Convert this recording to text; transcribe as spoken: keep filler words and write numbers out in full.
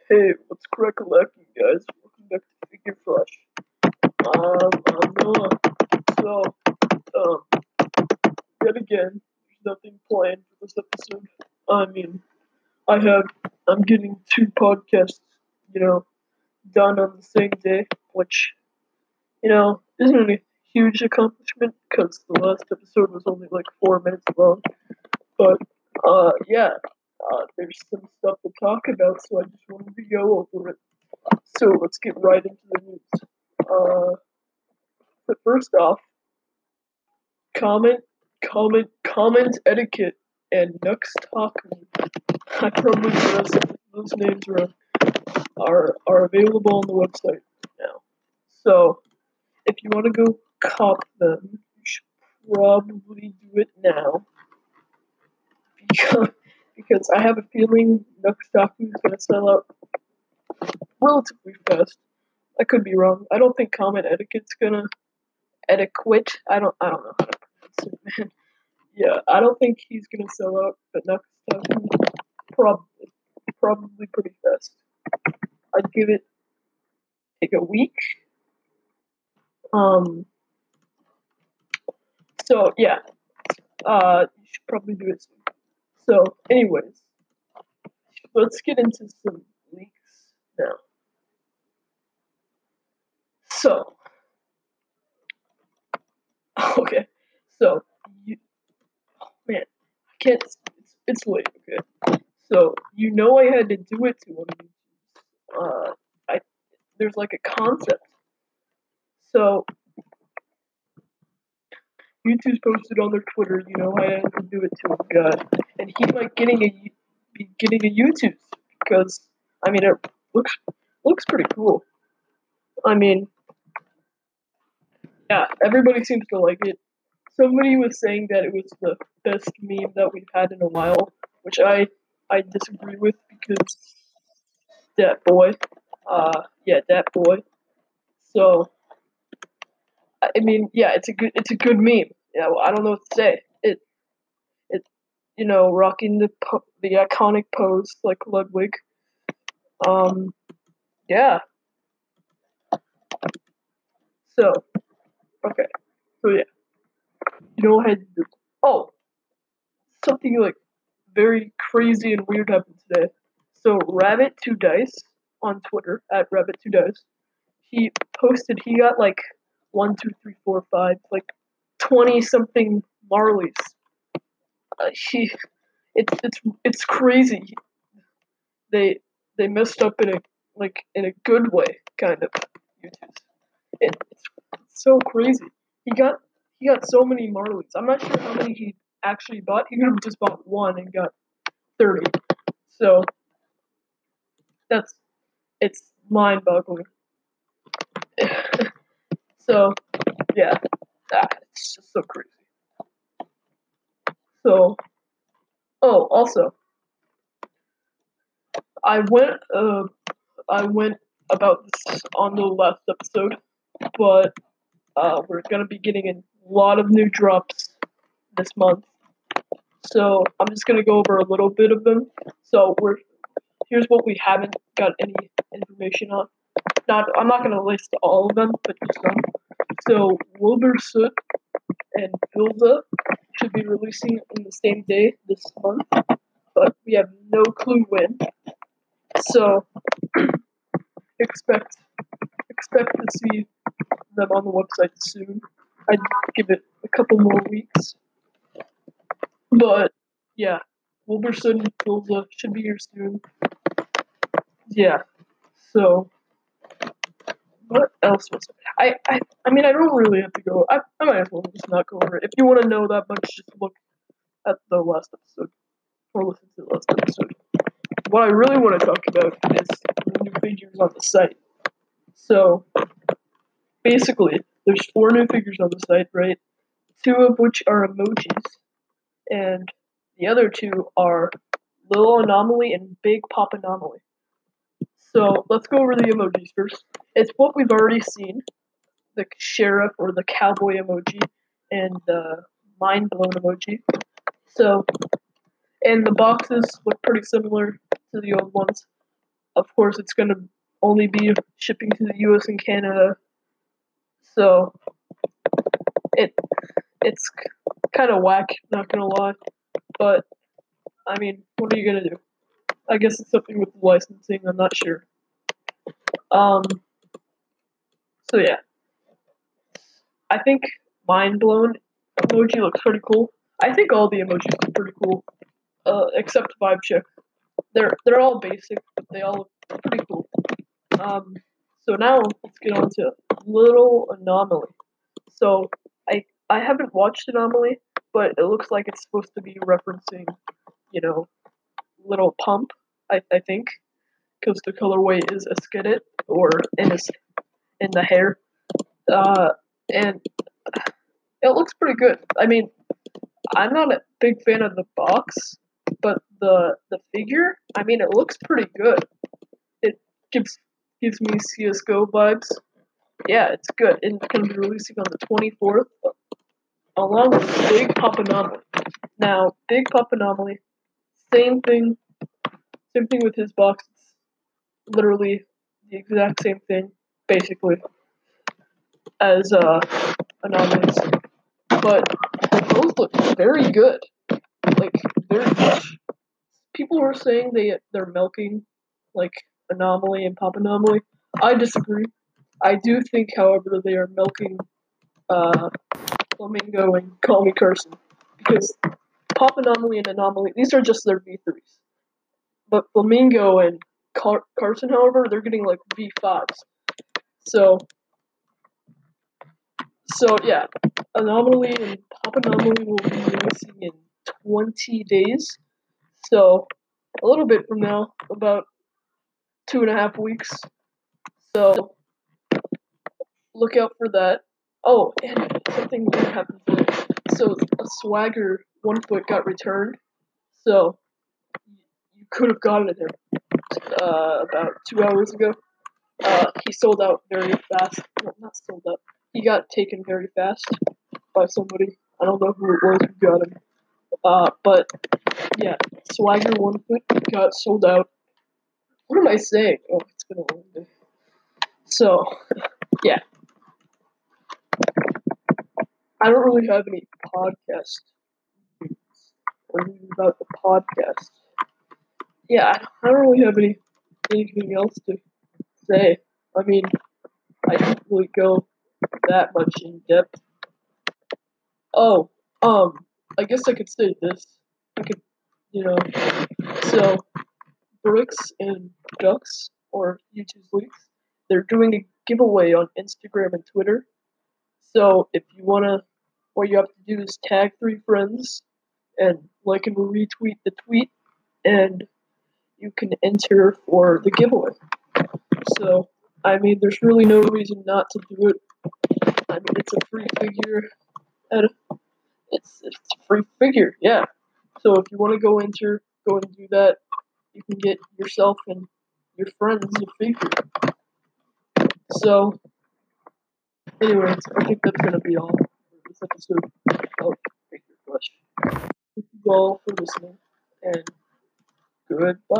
Hey, what's crack-a-lacking, guys? Welcome back to Figure Flash. Um, I'm Noah. So, um, yet again, there's nothing planned for this episode. I mean, I have, I'm getting two podcasts, you know, done on the same day, which, you know, isn't a huge accomplishment, because the last episode was only like four minutes long. But, uh, yeah, uh, there's some stuff to talk about, so I just wanted to go over it. So let's get right into the news. Uh, but first off, comment, comment, comment etiquette and Nux Taku. I probably pronounced those names wrong. Are are available on the website now. So if you want to go cop them, you should probably do it now because because I have a feeling Nux Taku is gonna sell out relatively fast. I could be wrong. I don't think comment etiquette's gonna adequate. I don't. I don't know how to pronounce it, man. Yeah, I don't think he's gonna sell out, but next time, probably, probably pretty fast. I'd give it like a week. Um. So yeah. Uh, you should probably do it soon. So, anyways, let's get into some leaks now. So, okay. So, you, oh man, I can't. It's, it's late. Okay. So you know I had to do it to one of these. Uh, I there's like a concept. So YouTube's posted on their Twitter, you know, I had to do it to a guy, and he might getting a be getting a YouTube because I mean it looks looks pretty cool. I mean, yeah, everybody seems to like it. Somebody was saying that it was the best meme that we've had in a while, which I I disagree with because that boy, uh, yeah, that boy. So I mean, yeah, it's a good it's a good meme. Yeah, well, I don't know what to say. It it you know rocking the po- the iconic pose like Ludwig. Um, yeah. So okay, so yeah, you know I had to, oh something like very crazy and weird happened today. So Rabbit Two Dice on Twitter at Rabbit Two Dice, he posted he got like one two three four five like twenty something Marleys. Uh, he it's it's it's crazy. They they messed up in a like in a good way, kind of. It, it's, it's so crazy. He got he got so many Marleys. I'm not sure how many he actually bought. He could have just bought one and got thirty. So that's it's mind-boggling. So yeah, ah, it's just so crazy. So oh, also I went uh I went about this on the last episode, but uh, we're gonna be getting a lot of new drops this month. So I'm just gonna go over a little bit of them. So we're here's what we haven't got any information on. Not I'm not gonna list all of them, but just some. So Wilbur Soot and Vilda should be releasing on the same day this month, but we have no clue when. So expect expect to see them on the website soon. I'd give it a couple more weeks. But yeah, Wilburson and Pilza should be here soon. Yeah. So what else was it? I, I I mean I don't really have to go I, I might as well just not go over it. If you want to know that much, just look at the last episode. Or listen to the last episode. What I really want to talk about is the new figures on the site. So basically there's four new figures on the site, right? Two of which are emojis, and the other two are Little Anomaly and Big Pop Anomaly. So let's go over the emojis first. It's what we've already seen, the sheriff or the cowboy emoji and the mind blown emoji. So, and the boxes look pretty similar to the old ones. of course, it's gonna only be shipping to the U S and Canada, so it it's kind of whack. Not gonna lie, but I mean, what are you gonna do? I guess it's something with licensing. I'm not sure. Um. So yeah, I think mind blown emoji looks pretty cool. I think all the emojis look pretty cool, uh, except Vibe Check. They're they're all basic, but they all look pretty cool. Um, so now let's get on to Little Anomaly. So I I haven't watched Anomaly, but it looks like it's supposed to be referencing, you know, Little Pump. I I think, because the colorway is a skidit or in his in the hair. Uh, and it looks pretty good. I mean, I'm not a big fan of the box, but the the figure, I mean, it looks pretty good. It gives gives me C S G O vibes. Yeah, it's good. And it's going to be releasing on the twenty-fourth, along with Big Pop Anomaly. Now, Big Pop Anomaly, same thing, same thing with his box. It's literally the exact same thing, basically, as uh, Anomalies. But those look very good. Like, they're people were saying they they're milking like Anomaly and Pop Anomaly. I disagree. I do think, however, they are milking uh, Flamingo and Call Me Carson, because Pop Anomaly and Anomaly, these are just their V threes. But Flamingo and Car- Carson, however, they're getting like V fives. So, so yeah, Anomaly and Pop Anomaly will be releasing in twenty days. So, a little bit from now, about two and a half weeks. So, look out for that. Oh, and something weird happened today. So, a Swagger one foot got returned. So, you could have gotten it there uh, about two hours ago. Uh, he sold out very fast. No, not sold out. He got taken very fast by somebody. I don't know who it was who got him. Uh, but yeah, Swagger one foot got sold out. What am I saying? Oh, it's been a long day. So, yeah. I don't really have any podcast or anything about the podcast. Yeah, I don't really have any anything else to say. I mean, I didn't really go that much in depth. Oh, um, I guess I could say this. I could, you know, so Bricks and Ducks, or YouTube's Leaks, they're doing a giveaway on Instagram and Twitter. So if you wanna, what you have to do is tag three friends and like and retweet the tweet, and you can enter for the giveaway. So, I mean, there's really no reason not to do it. I mean, it's a free figure. At a, it's it's a free figure, yeah. So if you want to go enter, go and do that. You can get yourself and your friends a figure. So, anyways, I think that's gonna be all for this episode of Figure Flush. Thank you all for listening, and goodbye.